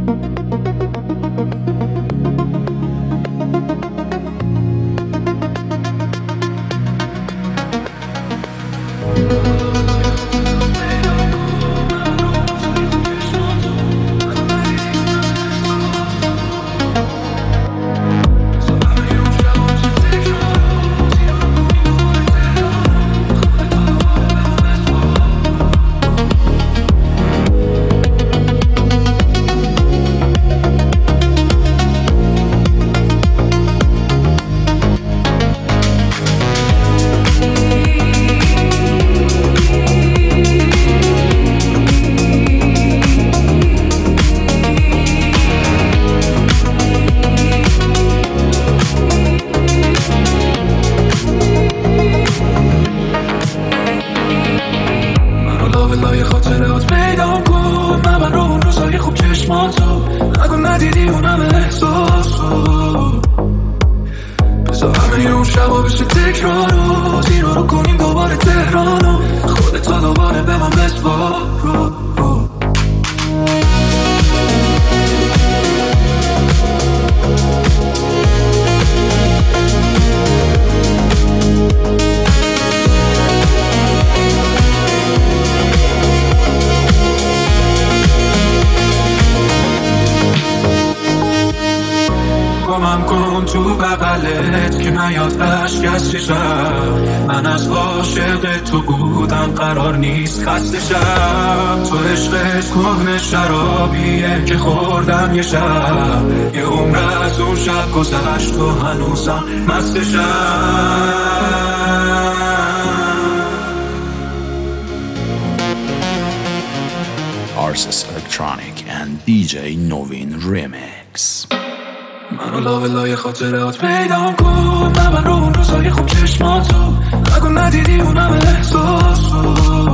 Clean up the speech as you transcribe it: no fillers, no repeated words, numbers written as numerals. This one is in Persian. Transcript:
تو بغلت که نیاد عشق از چشم، من از عاشق تو بودم قرار نیست خسته شم. تو عشقت کهنه شرابیه که خوردم یه شب، یه عمر از اون شب گذشت و هنوزم مستشم. Arsis Electronic and DJ Novin Remix. منو لاولای خاطرات پیدام کن، من رو اون روزای خوب چشماتو نگو ندیدی اونم احساسو.